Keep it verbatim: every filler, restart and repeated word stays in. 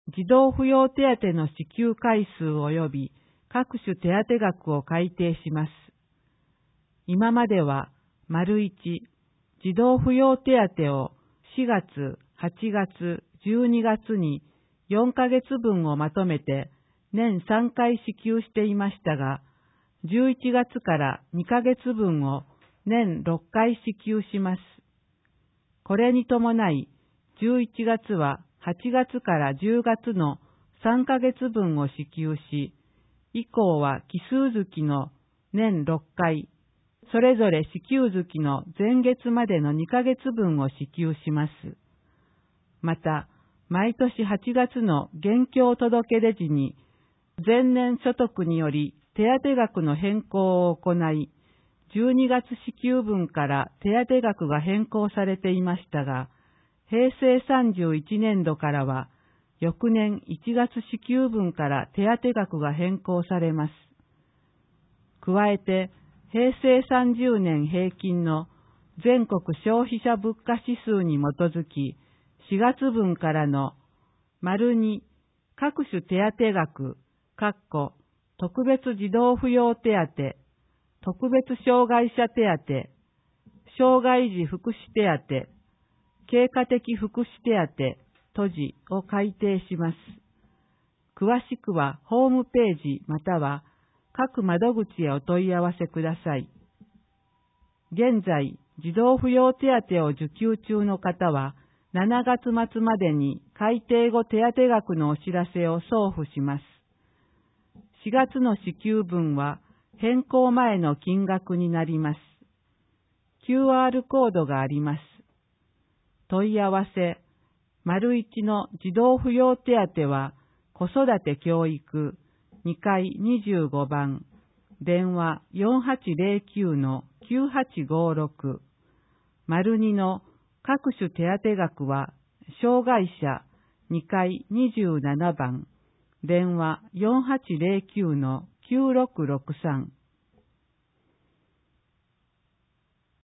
児童扶養手当の支給回数及び各種手当額を改定します。今までは、丸いち、児童扶養手当をしがつ、はちがつ、じゅうにがつによんかげつぶんをまとめて年さんかい支給していましたが、じゅういちがつからにかげつぶんを年ろっかい支給します。これに伴い、じゅういちがつははちがつからじゅうがつのさんかげつぶんを支給し、以降は奇数月の年ろっかい、それぞれ支給月の前月までのにかげつぶんを支給します。また、毎年はちがつの現況届出時に、前年所得により手当額の変更を行い、じゅうにがつ支給分から手当額が変更されていましたが、へいせいさんじゅういちねんどからは、翌年いちがつ支給分から手当額が変更されます。加えて、へいせいさんじゅうねん平均の全国消費者物価指数に基づき、しがつぶんからの丸に各種手当額、括弧特別児童扶養手当、特別障害者手当、障害児福祉手当、経過的福祉手当、閉じを改定します。詳しくはホームページまたは各窓口へお問い合わせください。現在、児童扶養手当を受給中の方は、しちがつ末までに改定後手当額のお知らせを送付します。しがつの支給分は変更前の金額になります。キューアール コードがあります。問い合わせ、丸いちの児童扶養手当は子育て教育にかいにじゅうごばん、電話 よんはちぜろきゅうのきゅうはちごろく、丸にの各種手当額は障害者にかいにじゅうななばん、電話 よんはちぜろきゅうのきゅうろくろくさん、